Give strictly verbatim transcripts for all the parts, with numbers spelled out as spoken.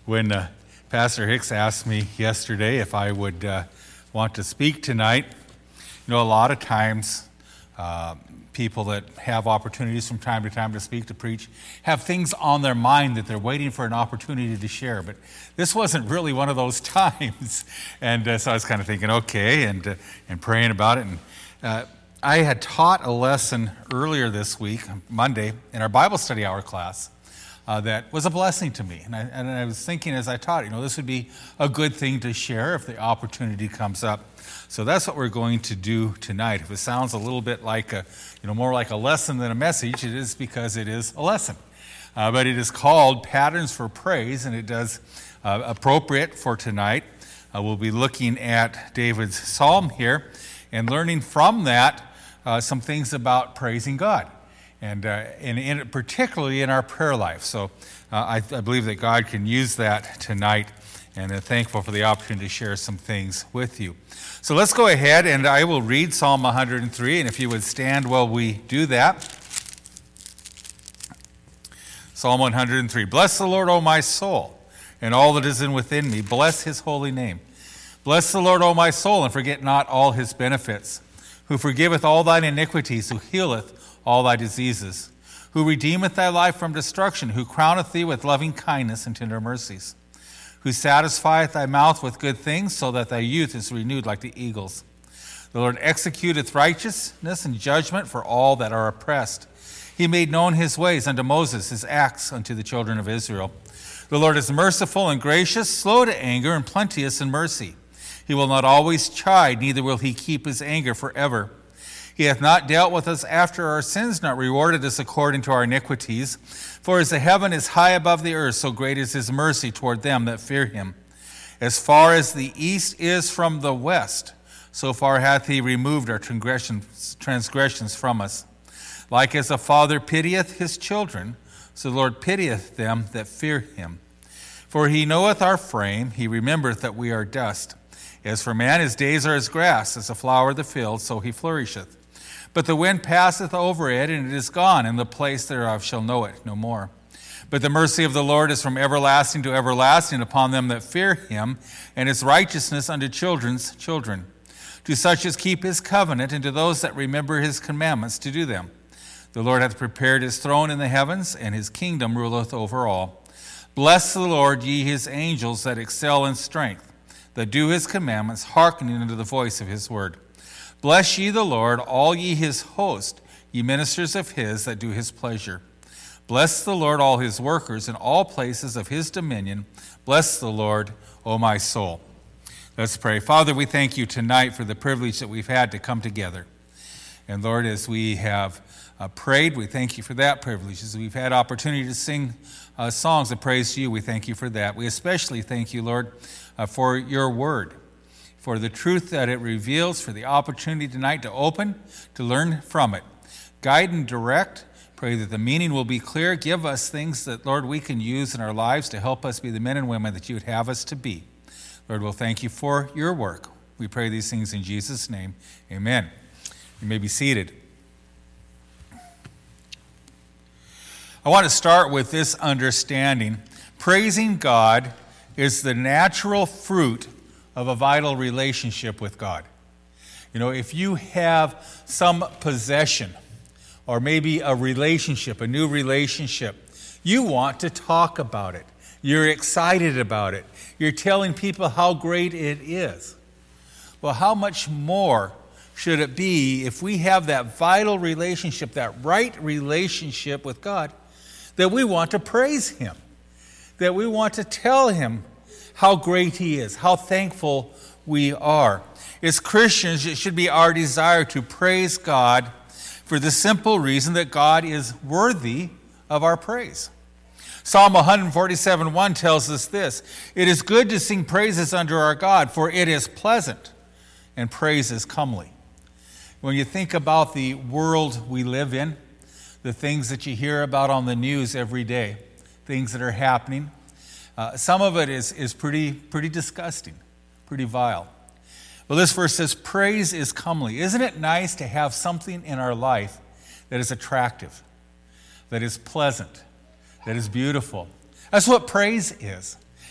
when uh, Pastor Hicks asked me yesterday if I would uh, want to speak tonight, you know, a lot of times uh, people that have opportunities from time to time to speak, to preach, have things on their mind that they're waiting for an opportunity to share. But this wasn't really one of those times. And uh, so I was kind of thinking, okay, and, uh, and praying about it. And uh, I had taught a lesson earlier this week, Monday, in our Bible study hour class. Uh, that was a blessing to me. And I, and I was thinking as I taught, you know, this would be a good thing to share if the opportunity comes up. So that's what we're going to do tonight. If it sounds a little bit like a, you know, more like a lesson than a message, it is because it is a lesson. Uh, but it is called Patterns for Praise, and it does uh, appropriate for tonight. Uh, we'll be looking at David's psalm here and learning from that uh, some things about praising God. And, uh, and in, particularly in our prayer life. So uh, I, I believe that God can use that tonight, and I'm thankful for the opportunity to share some things with you. So let's go ahead, and I will read Psalm one hundred three, and if you would stand while we do that. Psalm one hundred three. Bless the Lord, O my soul, and all that is in within me. Bless his holy name. Bless the Lord, O my soul, and forget not all his benefits, who forgiveth all thine iniquities, who healeth all thy diseases, who redeemeth thy life from destruction, who crowneth thee with loving kindness and tender mercies, who satisfieth thy mouth with good things, so that thy youth is renewed like the eagles. The Lord executeth righteousness and judgment for all that are oppressed. He made known his ways unto Moses, his acts unto the children of Israel. The Lord is merciful and gracious, slow to anger, and plenteous in mercy. He will not always chide, neither will he keep his anger forever. He hath not dealt with us after our sins, not rewarded us according to our iniquities. For as the heaven is high above the earth, so great is his mercy toward them that fear him. As far as the east is from the west, so far hath he removed our transgressions, transgressions from us. Like as a father pitieth his children, so the Lord pitieth them that fear him. For he knoweth our frame, he remembereth that we are dust. As for man, his days are as grass, as a flower of the field, so he flourisheth. But the wind passeth over it, and it is gone, and the place thereof shall know it no more. But the mercy of the Lord is from everlasting to everlasting upon them that fear him, and his righteousness unto children's children, to such as keep his covenant, and to those that remember his commandments to do them. The Lord hath prepared his throne in the heavens, and his kingdom ruleth over all. Bless the Lord, ye his angels that excel in strength, that do his commandments, hearkening unto the voice of his word. Bless ye the Lord, all ye his host, ye ministers of his that do his pleasure. Bless the Lord, all his workers in all places of his dominion. Bless the Lord, O my soul. Let's pray. Father, we thank you tonight for the privilege that we've had to come together. And Lord, as we have uh, prayed, we thank you for that privilege. As we've had opportunity to sing uh, songs of praise to you, we thank you for that. We especially thank you, Lord, uh, for your word, for the truth that it reveals, for the opportunity tonight to open, to learn from it. Guide and direct. Pray that the meaning will be clear. Give us things that, Lord, we can use in our lives to help us be the men and women that you would have us to be. Lord, we'll thank you for your work. We pray these things in Jesus' name. Amen. You may be seated. I want to start with this understanding. Praising God is the natural fruit of a vital relationship with God. You know, if you have some possession or maybe a relationship, a new relationship, you want to talk about it. You're excited about it. You're telling people how great it is. Well, how much more should it be if we have that vital relationship, that right relationship with God, that we want to praise him, that we want to tell him how great he is, how thankful we are. As Christians, it should be our desire to praise God for the simple reason that God is worthy of our praise. Psalm one forty-seven one tells us this: "It is good to sing praises unto our God, for it is pleasant, and praise is comely." When you think about the world we live in, the things that you hear about on the news every day, things that are happening, Uh, some of it is, is pretty, pretty disgusting, pretty vile. Well, this verse says, praise is comely. Isn't it nice to have something in our life that is attractive, that is pleasant, that is beautiful? That's what praise is.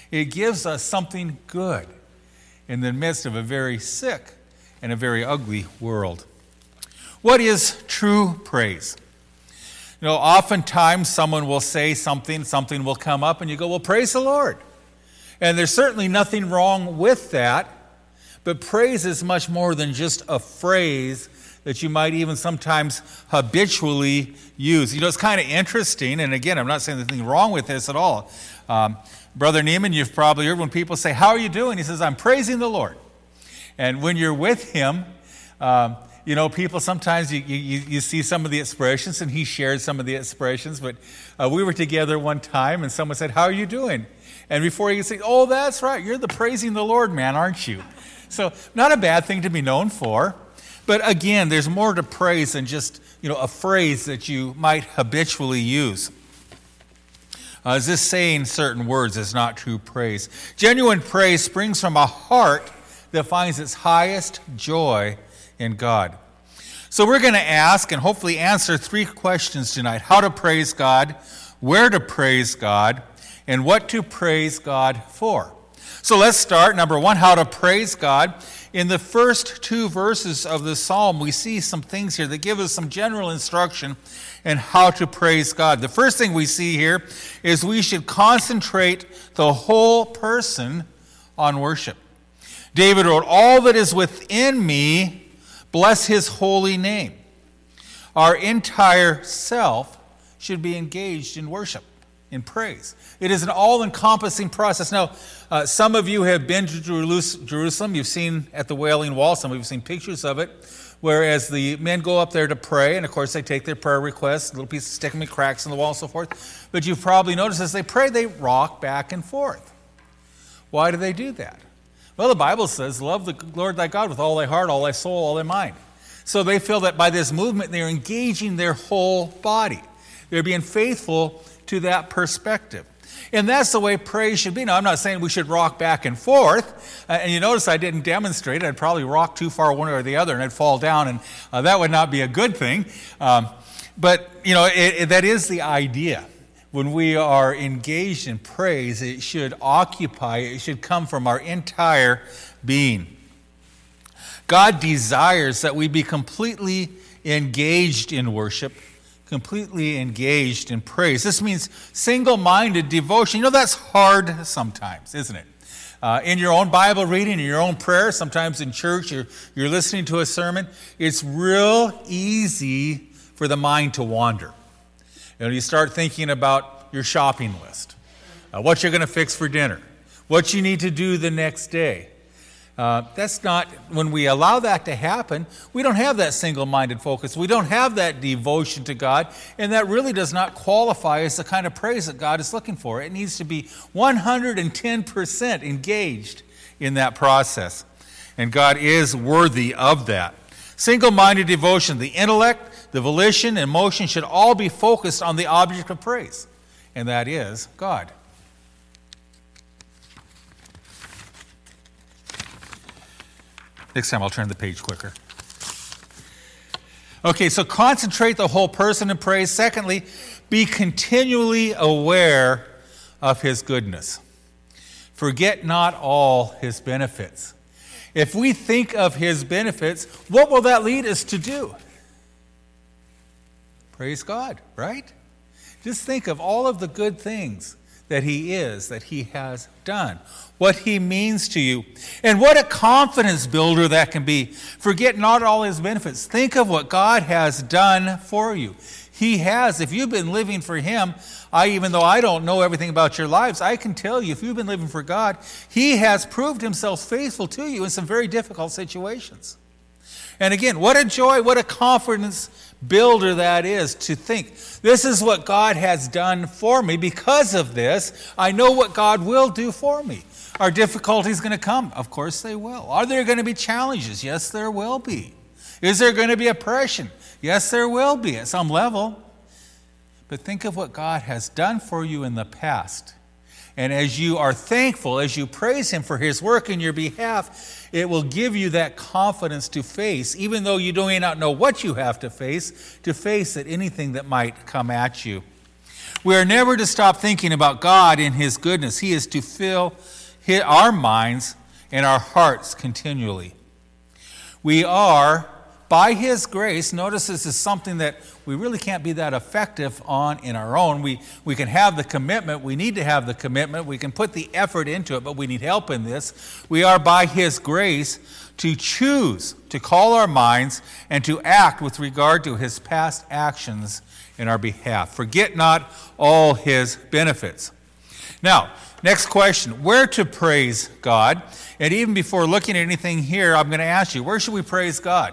It gives us something good in the midst of a very sick and a very ugly world. What is true praise? You know, oftentimes someone will say something, something will come up, and you go, well, praise the Lord. And there's certainly nothing wrong with that, but praise is much more than just a phrase that you might even sometimes habitually use. You know, it's kind of interesting, and again, I'm not saying there's anything wrong with this at all. Um, Brother Neiman, you've probably heard when people say, how are you doing? He says, I'm praising the Lord. And when you're with him, um, you know, people sometimes, you, you, you see some of the expressions, and he shared some of the expressions, but uh, we were together one time, and someone said, how are you doing? And before you could say, oh, that's right, you're the praising the Lord man, aren't you? So not a bad thing to be known for. But again, there's more to praise than just, you know, a phrase that you might habitually use. Uh, is this saying certain words is not true praise? Genuine praise springs from a heart that finds its highest joy in God. So we're going to ask and hopefully answer three questions tonight. How to praise God, where to praise God, and what to praise God for. So let's start. Number one, how to praise God. In the first two verses of the psalm, we see some things here that give us some general instruction in how to praise God. The first thing we see here is we should concentrate the whole person on worship. David wrote, all that is within me, bless his holy name. Our entire self should be engaged in worship, in praise. It is an all-encompassing process. Now, uh, some of you have been to Jerusalem. You've seen at the Wailing Wall, some of you have seen pictures of it, whereas the men go up there to pray, and of course they take their prayer requests, little pieces, stick them in cracks in the wall and so forth. But you've probably noticed as they pray, they rock back and forth. Why do they do that? Well, the Bible says, love the Lord thy God with all thy heart, all thy soul, all thy mind. So they feel that by this movement, they're engaging their whole body. They're being faithful to that perspective. And that's the way praise should be. Now, I'm not saying we should rock back and forth. Uh, and you notice I didn't demonstrate it. I'd probably rock too far one way or the other, and I'd fall down, and uh, that would not be a good thing. Um, but, you know, it, it, that is the idea. When we are engaged in praise, it should occupy, it should come from our entire being. God desires that we be completely engaged in worship, completely engaged in praise. This means single-minded devotion. You know, that's hard sometimes, isn't it? Uh, in your own Bible reading, in your own prayer, sometimes in church, you're, you're listening to a sermon, it's real easy for the mind to wander. You know, you start thinking about your shopping list, uh, what you're going to fix for dinner, what you need to do the next day. Uh, that's not, when we allow that to happen, we don't have that single-minded focus. We don't have that devotion to God, and that really does not qualify as the kind of praise that God is looking for. It needs to be one hundred ten percent engaged in that process, and God is worthy of that. Single-minded devotion, the intellect, the volition, and emotion should all be focused on the object of praise, and that is God. Next time I'll turn the page quicker. Okay, so concentrate the whole person in praise. Secondly, be continually aware of his goodness. Forget not all his benefits. If we think of his benefits, what will that lead us to do? Praise God, right? Just think of all of the good things that he is, that he has done, what he means to you, and what a confidence builder that can be. Forget not all his benefits. Think of what God has done for you. He has. If you've been living for him, I, even though I don't know everything about your lives, I can tell you, if you've been living for God, he has proved himself faithful to you in some very difficult situations. And again, what a joy, what a confidence builder that is to think, this is what God has done for me. Because of this, I know what God will do for me. Are difficulties going to come? Of course they will. Are there going to be challenges? Yes, there will be. Is there going to be oppression? Yes, there will be at some level. But think of what God has done for you in the past. And as you are thankful, as you praise him for his work in your behalf, it will give you that confidence to face, even though you do not know what you have to face, to face at anything that might come at you. We are never to stop thinking about God and his goodness. He is to fill our minds and our hearts continually. We are, by his grace, notice this is something that we really can't be that effective on in our own. We, we can have the commitment. We need to have the commitment. We can put the effort into it, but we need help in this. We are, by his grace, to choose to call our minds and to act with regard to his past actions in our behalf. Forget not all his benefits. Now, next question, where to praise God? And even before looking at anything here, I'm going to ask you, where should we praise God?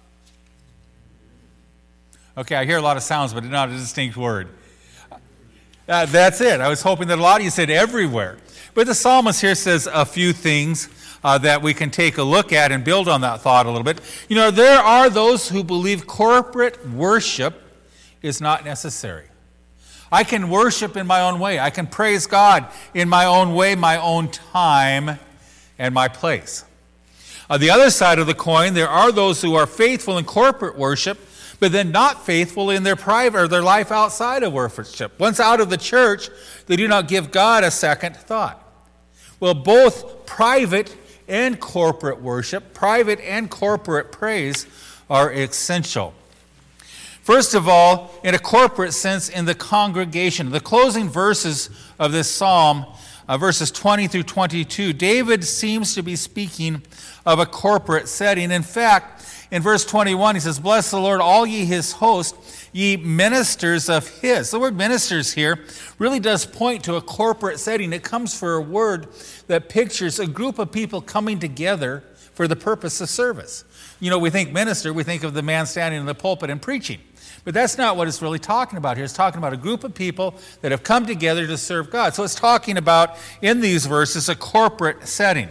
Okay, I hear a lot of sounds, but not a distinct word. Uh, that's it. I was hoping that a lot of you said everywhere. But the psalmist here says a few things uh, that we can take a look at and build on that thought a little bit. You know, there are those who believe corporate worship is not necessary. I can worship in my own way. I can praise God in my own way, my own time, and my place. On the other side of the coin, there are those who are faithful in corporate worship, but then not faithful in their private or their life outside of worship. Once out of the church, they do not give God a second thought. Well, both private and corporate worship, private and corporate praise are essential. First of all, in a corporate sense, in the congregation. The closing verses of this psalm, uh, verses twenty through twenty-two, David seems to be speaking of a corporate setting. In fact, in verse twenty-one, he says, "Bless the Lord, all ye his host, ye ministers of his." The word ministers here really does point to a corporate setting. It comes from a word that pictures a group of people coming together for the purpose of service. You know, we think minister, we think of the man standing in the pulpit and preaching. But that's not what it's really talking about here. It's talking about a group of people that have come together to serve God. So it's talking about, in these verses, a corporate setting.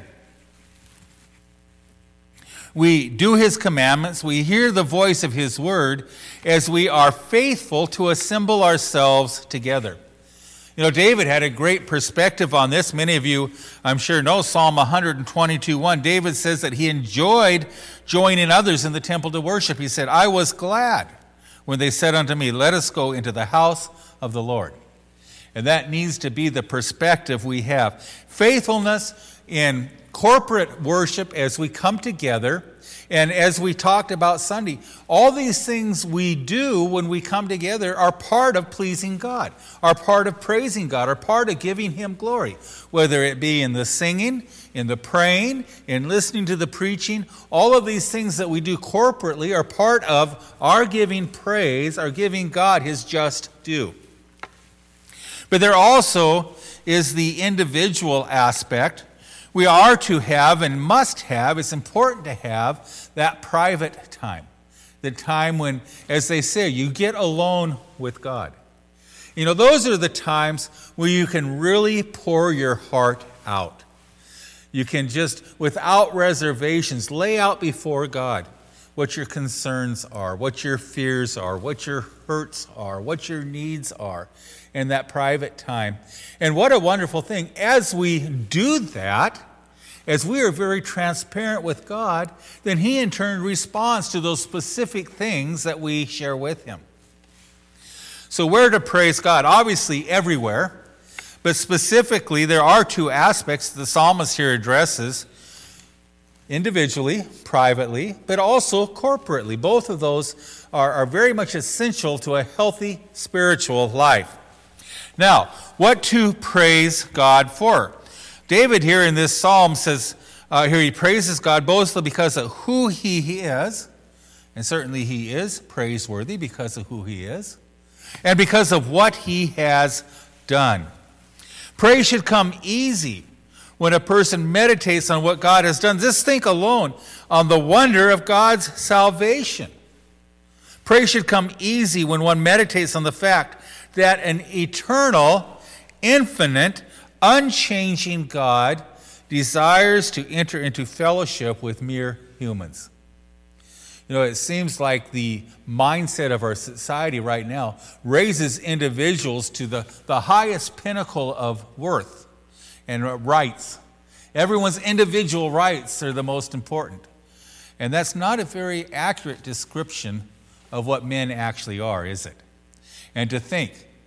We do his commandments. We hear the voice of his word as we are faithful to assemble ourselves together. You know, David had a great perspective on this. Many of you, I'm sure, know Psalm one twenty-two one. David says that he enjoyed joining others in the temple to worship. He said, "I was glad when they said unto me, let us go into the house of the Lord." And that needs to be the perspective we have. Faithfulness in corporate worship as we come together, and as we talked about Sunday, all these things we do when we come together are part of pleasing God, are part of praising God, are part of giving him glory, whether it be in the singing, in the praying, in listening to the preaching. All of these things that we do corporately are part of our giving praise, our giving God his just due. But there also is the individual aspect. We are to have and must have, it's important to have that private time. The time when, as they say, you get alone with God. You know, those are the times where you can really pour your heart out. You can just, without reservations, lay out before God what your concerns are, what your fears are, what your hurts are, what your needs are in that private time. And what a wonderful thing. As we do that, as we are very transparent with God, then he in turn responds to those specific things that we share with him. So where to praise God? Obviously everywhere. But specifically, there are two aspects the psalmist here addresses: individually, privately, but also corporately. Both of those are, are very much essential to a healthy spiritual life. Now, what to praise God for? David here in this psalm says, uh, here he praises God both because of who he is, and certainly he is praiseworthy because of who he is, and because of what he has done. Praise should come easy when a person meditates on what God has done. Just think alone on the wonder of God's salvation. Praise should come easy when one meditates on the fact that an eternal, infinite, unchanging God desires to enter into fellowship with mere humans. You know, it seems like the mindset of our society right now raises individuals to the, the highest pinnacle of worth and rights. Everyone's individual rights are the most important. And that's not a very accurate description of what men actually are, is it? And to think,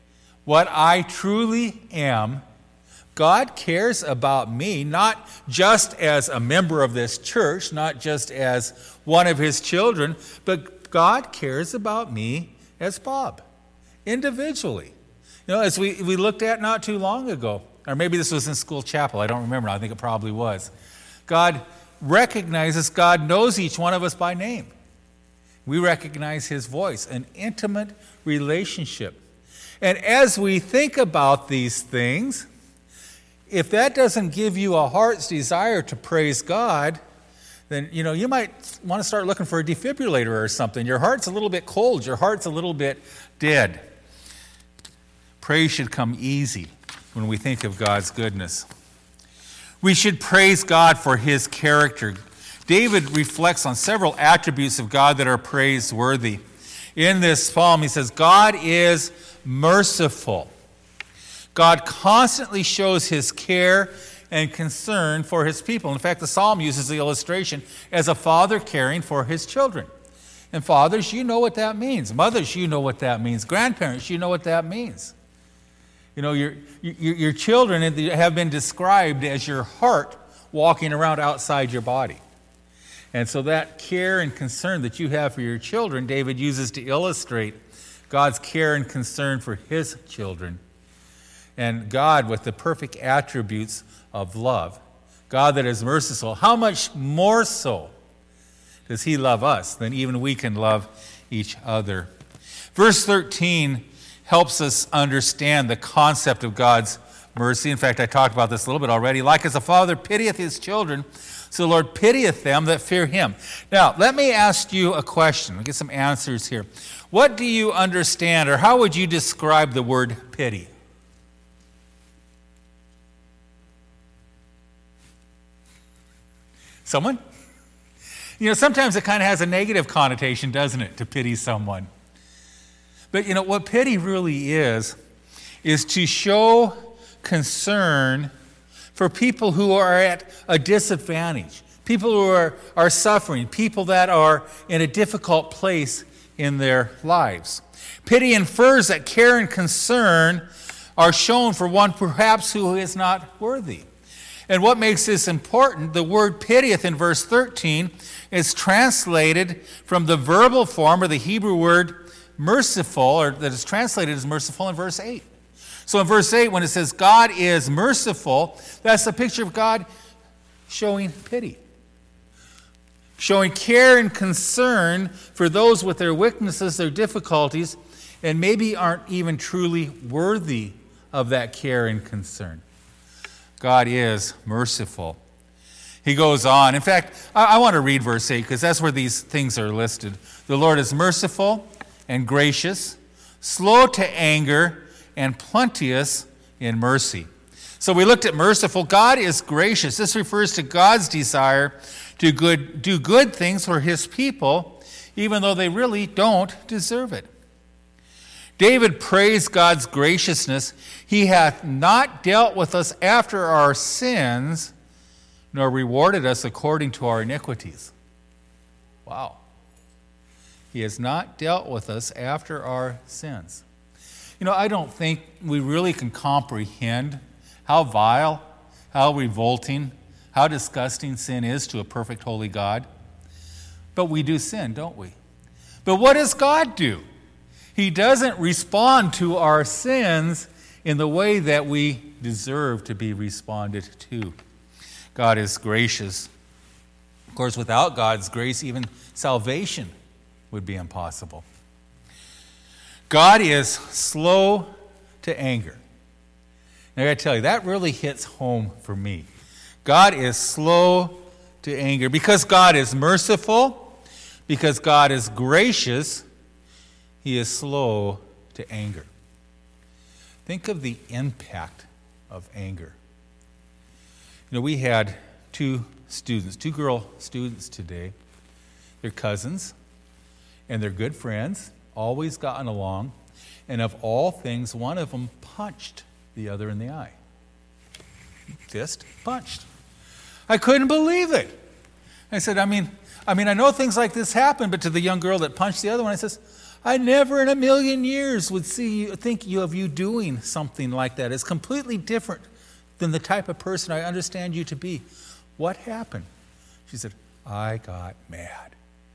what I truly am, God cares about me, not just as a member of this church, not just as one of his children, but God cares about me as Bob, individually. You know, as we, we looked at not too long ago, or maybe this was in school chapel, I don't remember, I think it probably was. God recognizes, God knows each one of us by name. We recognize his voice, an intimate relationship. And as we think about these things, if that doesn't give you a heart's desire to praise God, then you know you might want to start looking for a defibrillator or something. Your heart's a little bit cold. Your heart's a little bit dead. Praise should come easy when we think of God's goodness. We should praise God for his character. David reflects on several attributes of God that are praiseworthy. In this psalm, he says, God is merciful. God constantly shows his care and concern for his people. In fact, the psalm uses the illustration as a father caring for his children. And fathers, you know what that means. Mothers, you know what that means. Grandparents, you know what that means. You know, your, your, your children have been described as your heart walking around outside your body. And so that care and concern that you have for your children, David uses to illustrate God's care and concern for his children. And God with the perfect attributes of love. God that is merciful. How much more so does he love us than even we can love each other? Verse thirteen helps us understand the concept of God's mercy. In fact, I talked about this a little bit already. Like as a father pitieth his children, so the Lord pitieth them that fear him. Now, let me ask you a question. We'll get some answers here. What do you understand, or how would you describe the word pity? Someone? You know, sometimes it kind of has a negative connotation, doesn't it, to pity someone. But, you know, what pity really is, is to show concern for people who are at a disadvantage, people who are, are suffering, people that are in a difficult place in their lives. Pity infers that care and concern are shown for one perhaps who is not worthy. And what makes this important, the word pitieth in verse thirteen is translated from the verbal form, or the Hebrew word merciful, or that is translated as merciful in verse eight. So in verse eight, when it says God is merciful, that's a picture of God showing pity, showing care and concern for those with their weaknesses, their difficulties, and maybe aren't even truly worthy of that care and concern. God is merciful. He goes on. In fact, I, I want to read verse eight because that's where these things are listed. The Lord is merciful and gracious, slow to anger, and plenteous in mercy. So we looked at merciful. God is gracious. This refers to God's desire to good, do good things for his people, even though they really don't deserve it. David praised God's graciousness. He hath not dealt with us after our sins, nor rewarded us according to our iniquities. Wow. He has not dealt with us after our sins. You know, I don't think we really can comprehend how vile, how revolting, how disgusting sin is to a perfect holy God. But we do sin, don't we? But what does God do? He doesn't respond to our sins in the way that we deserve to be responded to. God is gracious. Of course, without God's grace, even salvation would be impossible. God is slow to anger. Now, I got to tell you, that really hits home for me. God is slow to anger. Because God is merciful, because God is gracious, he is slow to anger. Think of the impact of anger. You know, we had two students, two girl students today. They're cousins, and they're good friends, always gotten along. And of all things, one of them punched the other in the eye. Fist punched. I couldn't believe it. I said, I mean, I mean, I know things like this happen, but to the young girl that punched the other one, I says, I never in a million years would see you, think you of you doing something like that. It's completely different than the type of person I understand you to be. What happened? She said, I got mad.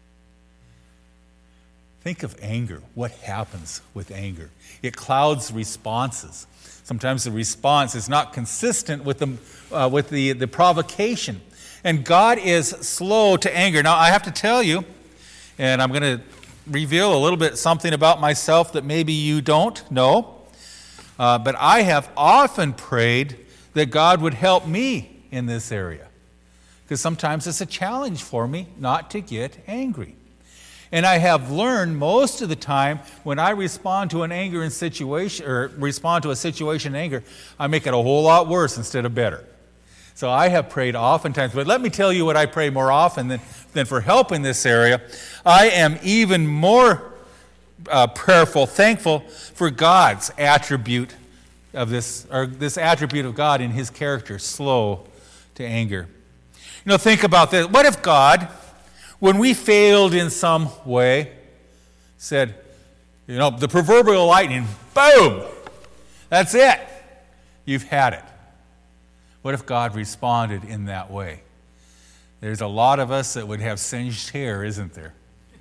Think of anger. What happens with anger? It clouds responses. Sometimes the response is not consistent with the, uh, with the, the provocation. And God is slow to anger. Now, I have to tell you, and I'm going to reveal a little bit something about myself that maybe you don't know, uh, but I have often prayed that God would help me in this area. Because sometimes it's a challenge for me not to get angry. And I have learned most of the time when I respond to an anger in situation, or respond to a situation in anger, I make it a whole lot worse instead of better. So I have prayed oftentimes, but let me tell you what I pray more often than, than for help in this area. I am even more uh, prayerful, thankful for God's attribute of this, or this attribute of God in his character, slow to anger. You know, think about this. What if God, when we failed in some way, said, you know, the proverbial lightning, boom, that's it. You've had it. What if God responded in that way? There's a lot of us that would have singed hair, isn't there?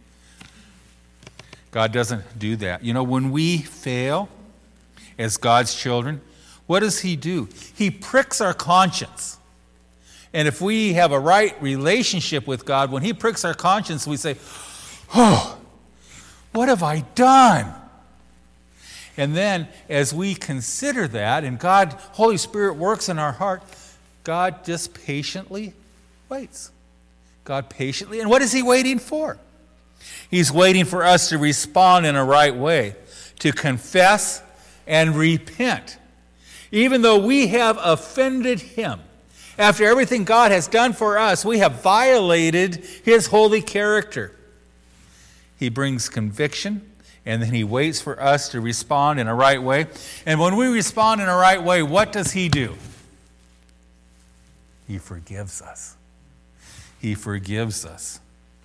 God doesn't do that. You know, when we fail as God's children, what does he do? He pricks our conscience. And if we have a right relationship with God, when he pricks our conscience, we say, oh, what have I done? And then as we consider that, and God, Holy Spirit works in our heart, God just patiently waits. God patiently, and what is he waiting for? He's waiting for us to respond in a right way, to confess and repent. Even though we have offended him, after everything God has done for us, we have violated his holy character. He brings conviction, and then he waits for us to respond in a right way. And when we respond in a right way, what does he do? He forgives us. He forgives us.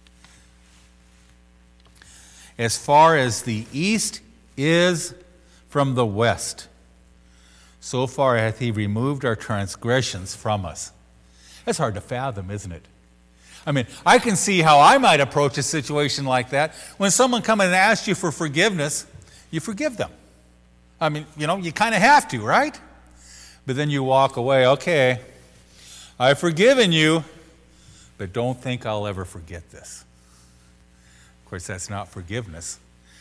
As far as the east is from the west, so far hath he removed our transgressions from us. That's hard to fathom, isn't it? I mean, I can see how I might approach a situation like that. When someone comes and asks you for forgiveness, you forgive them. I mean, you know, you kind of have to, right? But then you walk away, okay, I've forgiven you, but don't think I'll ever forget this. Of course, that's not forgiveness.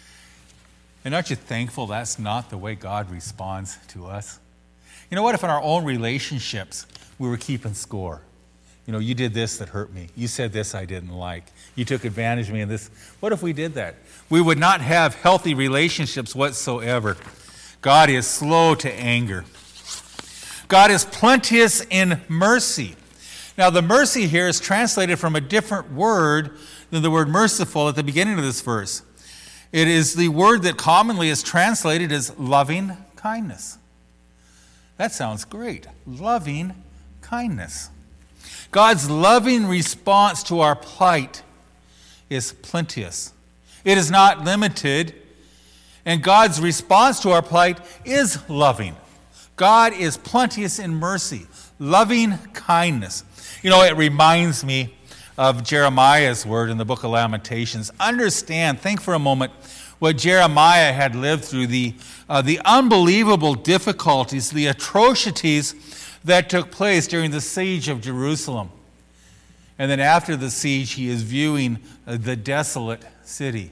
And aren't you thankful that's not the way God responds to us? You know what, if in our own relationships we were keeping score? You know, you did this that hurt me. You said this I didn't like. You took advantage of me in this. What if we did that? We would not have healthy relationships whatsoever. God is slow to anger. God is plenteous in mercy. Now, the mercy here is translated from a different word than the word merciful at the beginning of this verse. It is the word that commonly is translated as loving kindness. That sounds great. Loving kindness. God's loving response to our plight is plenteous. It is not limited. And God's response to our plight is loving. God is plenteous in mercy, loving kindness. You know, it reminds me of Jeremiah's word in the book of Lamentations. Understand, think for a moment what Jeremiah had lived through, the, uh, the unbelievable difficulties, the atrocities that took place during the siege of Jerusalem. And then after the siege, he is viewing uh, the desolate city.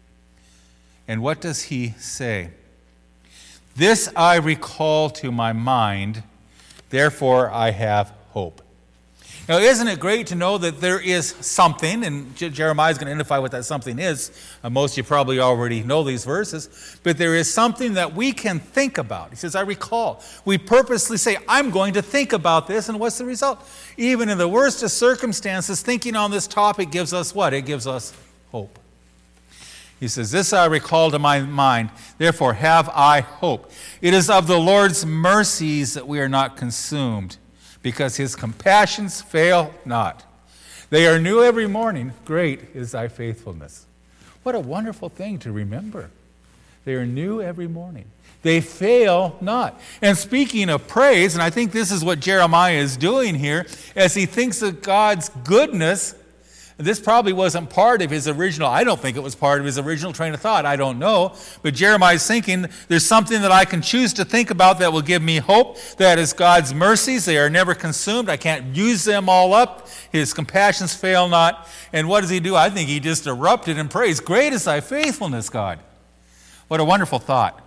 And what does he say? This I recall to my mind, therefore I have hope. Now, isn't it great to know that there is something, and Je- Jeremiah is going to identify what that something is. Uh, most of you probably already know these verses, but there is something that we can think about. He says, I recall. We purposely say, I'm going to think about this, and what's the result? Even in the worst of circumstances, thinking on this topic gives us what? It gives us hope. He says, this I recall to my mind, therefore have I hope. It is of the Lord's mercies that we are not consumed, because his compassions fail not. They are new every morning. Great is thy faithfulness. What a wonderful thing to remember. They are new every morning. They fail not. And speaking of praise, and I think this is what Jeremiah is doing here, as he thinks of God's goodness. This probably wasn't part of his original, I don't think it was part of his original train of thought, I don't know. But Jeremiah's thinking, there's something that I can choose to think about that will give me hope. That is God's mercies. They are never consumed. I can't use them all up. His compassions fail not. And what does he do? I think he just erupted in praise. Great is thy faithfulness, God. What a wonderful thought.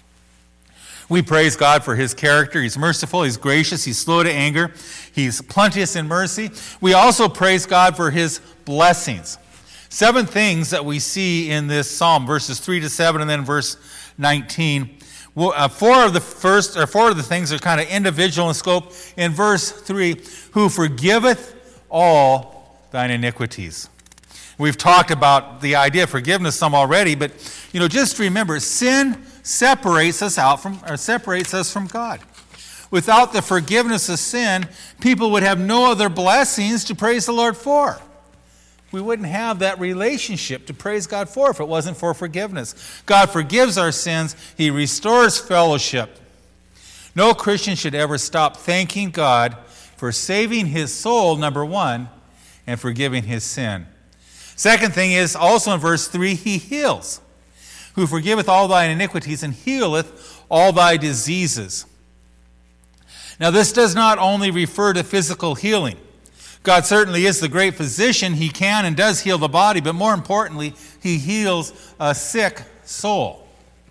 We praise God for his character. He's merciful, he's gracious, he's slow to anger, he's plenteous in mercy. We also praise God for his blessings. Seven things that we see in this psalm, verses three to seven, and then verse nineteen. Well, uh, four of the first, or four of the things are kind of individual in scope. In verse three, who forgiveth all thine iniquities. We've talked about the idea of forgiveness some already, but you know, just remember, sin separates us out from, or separates us from God. Without the forgiveness of sin, people would have no other blessings to praise the Lord for. We wouldn't have that relationship to praise God for if it wasn't for forgiveness. God forgives our sins. He restores fellowship. No Christian should ever stop thanking God for saving his soul, number one, and forgiving his sin. Second thing is, also in verse three, he heals. Who forgiveth all thine iniquities and healeth all thy diseases. Now, this does not only refer to physical healing. God certainly is the great physician. He can and does heal the body, but more importantly, he heals a sick soul.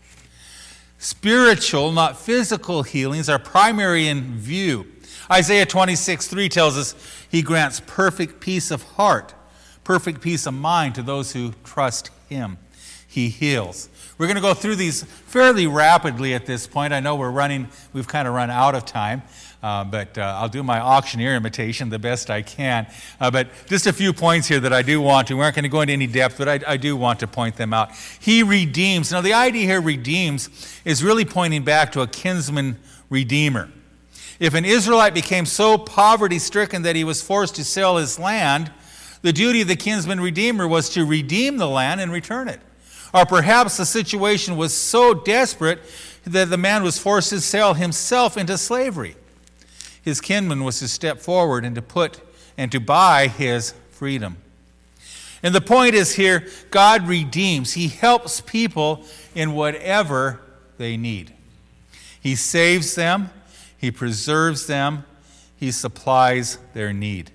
Spiritual, not physical healings are primary in view. Isaiah twenty-six three tells us he grants perfect peace of heart, perfect peace of mind to those who trust him. He heals. We're going to go through these fairly rapidly at this point. I know we're running, we've kind of run out of time, uh, but uh, I'll do my auctioneer imitation the best I can. Uh, but just a few points here that I do want to. We aren't going to go into any depth, but I, I do want to point them out. He redeems. Now, the idea here, redeems, is really pointing back to a kinsman redeemer. If an Israelite became so poverty-stricken that he was forced to sell his land, the duty of the kinsman redeemer was to redeem the land and return it. Or perhaps the situation was so desperate that the man was forced to sell himself into slavery. His kinsman was to step forward and to put and to buy his freedom. And the point is here, God redeems. He helps people in whatever they need. He saves them. He preserves them. He supplies their need.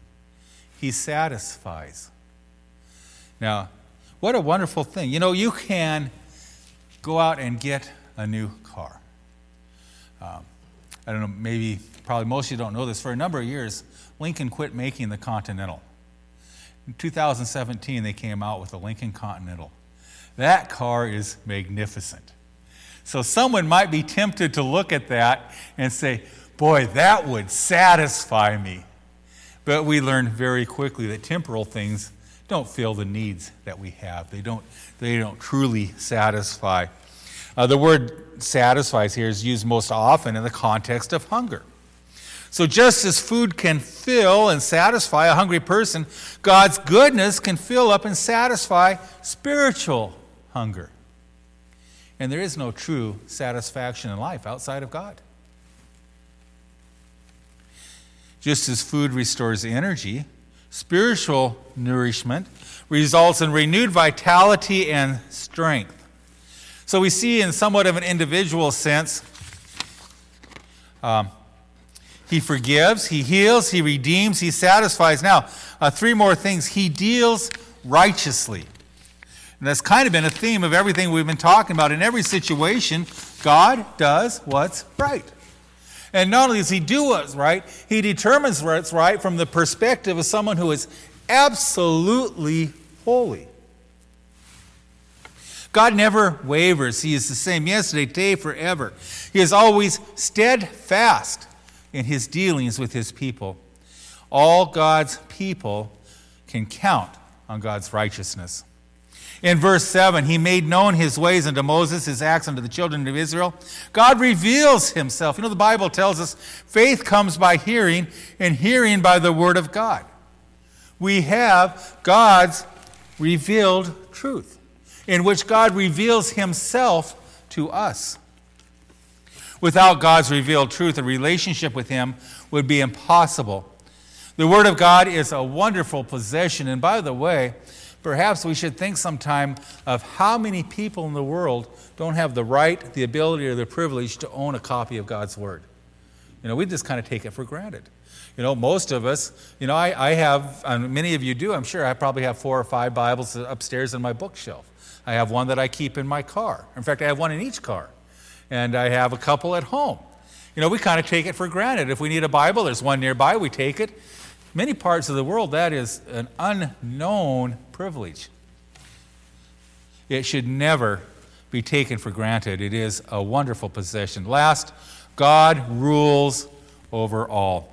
He satisfies. Now, what a wonderful thing. You know, you can go out and get a new car. Um, I don't know, maybe, probably most of you don't know this. For a number of years, Lincoln quit making the Continental. In two thousand seventeen, they came out with the Lincoln Continental. That car is magnificent. So someone might be tempted to look at that and say, boy, that would satisfy me. But we learn very quickly that temporal things don't fill the needs that we have. They don't, they don't truly satisfy. Uh, the word satisfies here is used most often in the context of hunger. So just as food can fill and satisfy a hungry person, God's goodness can fill up and satisfy spiritual hunger. And there is no true satisfaction in life outside of God. Just as food restores energy, spiritual nourishment results in renewed vitality and strength. So we see in somewhat of an individual sense, um, he forgives, he heals, he redeems, he satisfies. Now, uh, three more things. He deals righteously. And that's kind of been a theme of everything we've been talking about. In every situation, God does what's right. And not only does he do what's right, he determines what's right from the perspective of someone who is absolutely holy. God never wavers. He is the same yesterday, today, forever. He is always steadfast in his dealings with his people. All God's people can count on God's righteousness. In verse seven, he made known his ways unto Moses, his acts unto the children of Israel. God reveals himself. You know, the Bible tells us faith comes by hearing, and hearing by the word of God. We have God's revealed truth. in which God reveals himself to us. Without God's revealed truth, a relationship with him would be impossible. The Word of God is a wonderful possession. And by the way, perhaps we should think sometime of how many people in the world don't have the right, the ability, or the privilege to own a copy of God's Word. You know, we just kind of take it for granted. You know, most of us, you know, I, I have, and many of you do, I'm sure, I probably have four or five Bibles upstairs in my bookshelf. I have one that I keep in my car. In fact, I have one in each car. And I have a couple at home. You know, we kind of take it for granted. If we need a Bible, there's one nearby, we take it. Many parts of the world, that is an unknown privilege. It should never be taken for granted. It is a wonderful possession. Last, God rules over all.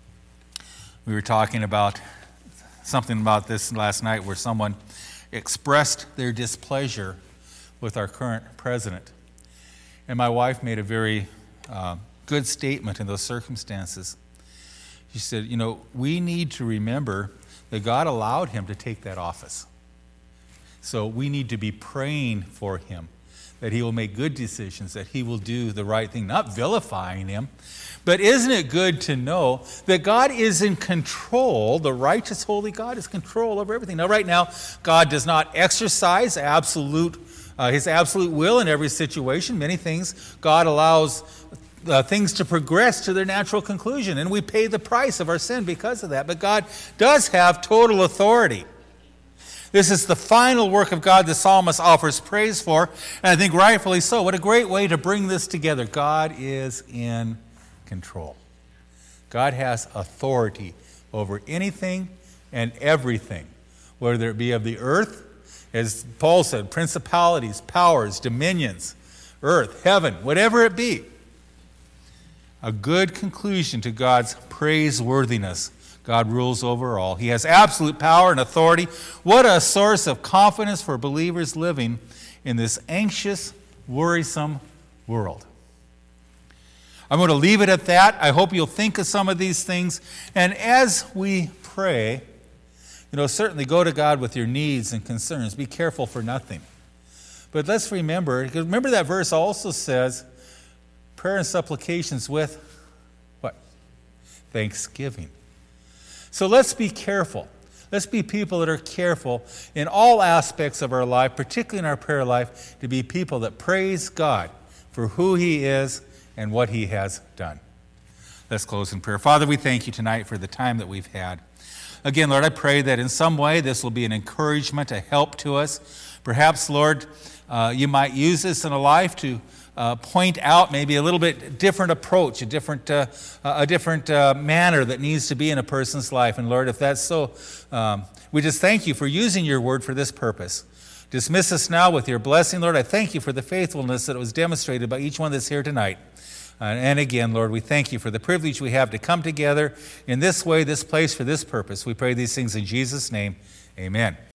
We were talking about something about this last night where someone expressed their displeasure with our current president. And my wife made a very uh, good statement in those circumstances. She said, you know, we need to remember that God allowed him to take that office. So we need to be praying for him, that he will make good decisions, that he will do the right thing, not vilifying him. But isn't it good to know that God is in control, the righteous, holy God is in control over everything. Now, right now, God does not exercise absolute, uh, his absolute will in every situation. Many things God allows Uh, things to progress to their natural conclusion, and we pay the price of our sin because of that. But God does have total authority. This is the final work of God the psalmist offers praise for, and I think rightfully so. What a great way to bring this together. God is in control. God has authority over anything and everything, whether it be of the earth, as Paul said, principalities, powers, dominions, earth, heaven, whatever it be. A good conclusion to God's praiseworthiness. God rules over all. He has absolute power and authority. What a source of confidence for believers living in this anxious, worrisome world. I'm going to leave it at that. I hope you'll think of some of these things. And as we pray, you know, certainly go to God with your needs and concerns. Be careful for nothing. But let's remember, because remember that verse also says, prayer and supplications with what? Thanksgiving. So let's be careful. Let's be people that are careful in all aspects of our life, particularly in our prayer life, to be people that praise God for who he is and what he has done. Let's close in prayer. Father, we thank you tonight for the time that we've had. Again, Lord, I pray that in some way this will be an encouragement, a help to us. Perhaps, Lord, uh, you might use this in a life to Uh, point out maybe a little bit different approach, a different, uh, a different uh, manner that needs to be in a person's life. And Lord, if that's so, um, we just thank you for using your word for this purpose. Dismiss us now with your blessing, Lord. I thank you for the faithfulness that was demonstrated by each one that's here tonight. Uh, and again, Lord, we thank you for the privilege we have to come together in this way, this place, for this purpose. We pray these things in Jesus' name. Amen.